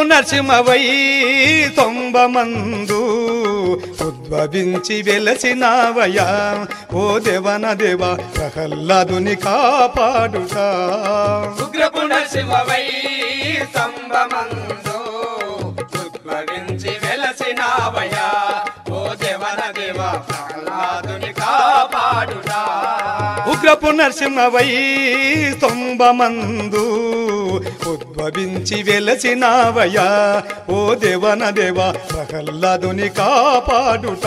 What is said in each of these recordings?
నరసింహవై తొంభమందు ఉద్భవించి వెలసినావయా ఓ దేవన దేవ ప్రహ్లాదుని కాపాడుట ఉగ్రపు నరసింహవై తొంభమందు ఉద్భవించి వెలసినావయా ఓ దేవన దేవ ప్రహ్లాదుని కాపాడుట ఉగ్రపు నరసింహవై తొంభమందు ఉద్భవించి వెలసినావయా ఓ దేవన దేవ ప్రహ్లాదుని కాపాడుట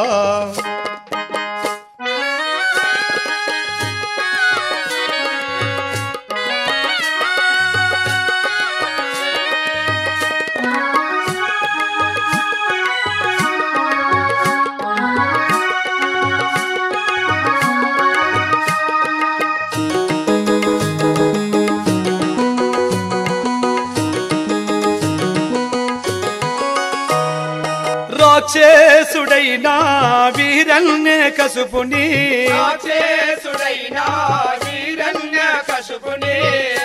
రాక్షసుడైనా వీరన్యకశిపుని రాక్షసుడైనా వీరన్యకశిపుని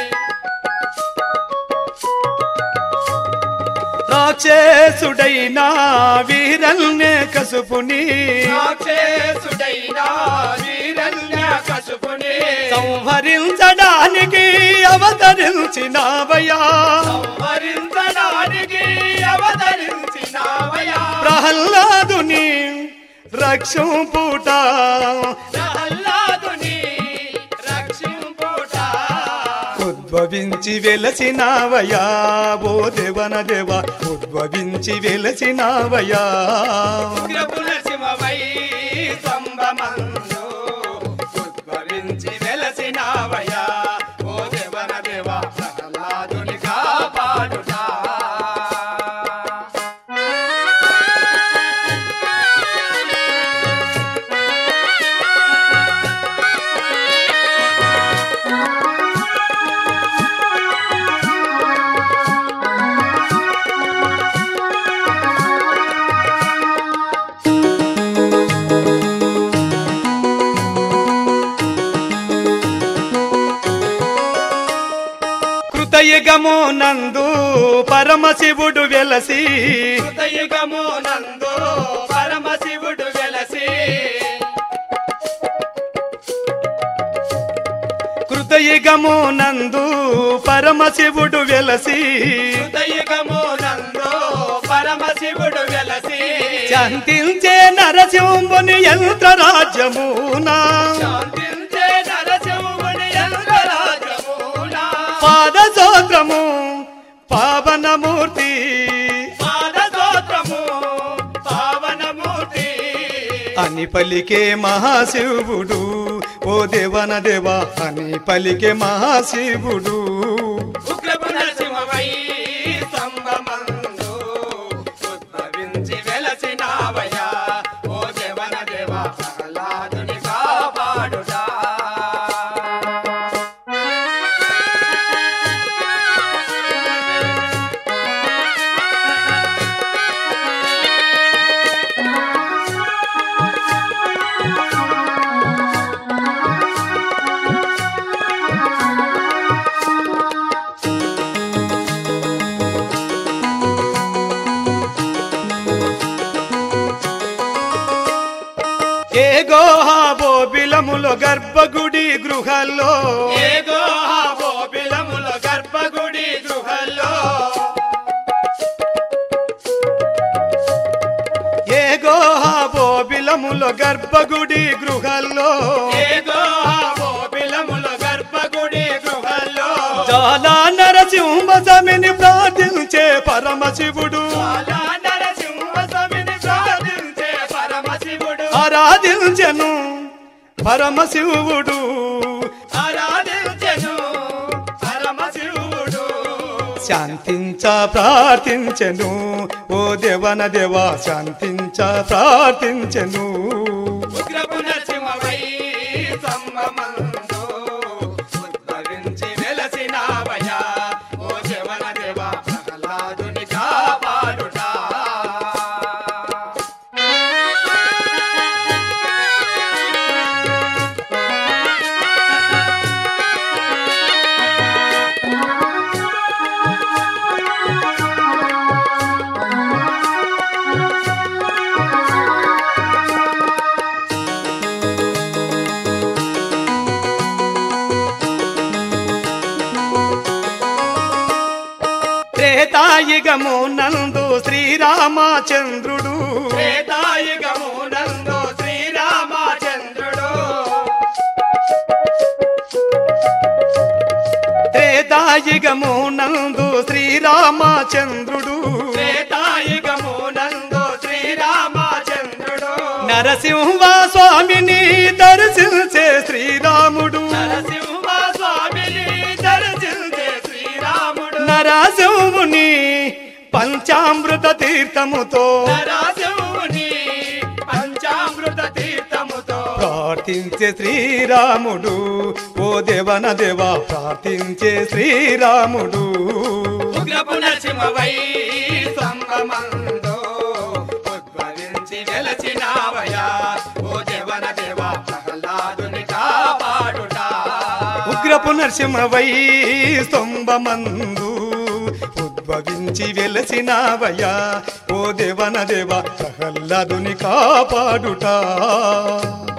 రాక్షసుడైనా వీరన్యకశిపుని రాక్షసుడైనా వీరన్యకశిపుని సంహరించడానికి అవతరించినావయా సంహరించడానికి అవతరించినావయా ప్రహ్లాదుని రక్షింపుట ప్రహ్లాదుని రక్షింపుట ఉద్భవించి వెలసినావయా ఓ దేవన దేవ ఉద్భవించి వెలసినావయా ఉగ్రపు నరసింహవై తొంభమందు ఉద్భవించి వెలసినావయా ఓ దేవన దేవ ప్రహ్లాదుని కాపాడుట కృతయుగము నందు పరమశివుడు వెలసి కృతయుగము నందు పరమశివుడు వెలసి కృతయుగము నందు పరమశివుడు వెలసి కృతయుగము నందు పరమశివుడు వెలసి శాంతించే నరసింహుని యంత్రరాజ్యమునా శాంతించే నరసింహుని యంత్రరాజ్యమునా పాదసోత్రము పావనమూర్తి పాదస్తోత్రము పావనమూర్తి అని పలికే మహాశివుడు ఓ దేవన దేవ అని పలికే మహాశివుడు ఉగ్రపు నరసింహవై స్తంభమందు ఉద్భవించి వెలసినావయా ఓ దేవన దేవ ప్రహ్లాదుని కాపాడుట ఏ గోహాబోబిలములో గర్భగుడి గృహాల్లో ఏగో బోబిలముల గర్భగుడి గృహల్లో ఏ గోహాబోబిలములో గర్భగుడి గృహాల్లో ఏగో బోబిలముల గర్భగుడి గృహల్లో చాలా నరసింహ స్వామిని ప్రార్థించే పరమశివుడు చాలా నరసింహస్వామిని ప్రార్థించే పరమశివుడు ఆరాధించెను పరమశివుడు ఆరాధించెను పరమశివుడు శాంతించ ప్రార్థించెను ఓ దేవన దేవ శాంతించ ప్రార్థించెను ఉగ్రపు నరసింహవై స్తంభమందు ఉద్భవించి వెలసినావయా ఓ దేవన దేవ ప్రహ్లాదుని కాపాడుట త్రేతాయుగమునందు శ్రీరామచంద్రుడు త్రేతాయుగమునందు శ్రీరామచంద్రుడు త్రేతాయుగమునందు శ్రీరామచంద్రుడు త్రేతాయుగమునందు శ్రీరామచంద్రుడు నరసింహ స్వామిని దర్శించే శ్రీరాముడు నరసింహ స్వామిని దర్శించే శ్రీరాముడు నరసింహుని పంచామృత తీర్థముతో నరసింహుని పంచామృత తీర్థముతో ప్రార్థించే శ్రీరాముడు ఓ దేవన దేవా ప్రార్థించే శ్రీరాముడు ఉగ్రపు నరసింహవై సంగమందు ఉద్భవించి వెలసినావయా ఓ దేవన దేవా ప్రహ్లాదుని కాపాడుట ఉగ్రపు నరసింహవై స్తంభమందు ఉద్భవించి వెలసినావయ్యా ఓ దేవన దేవ ప్రహ్లాదుని కాపాడుట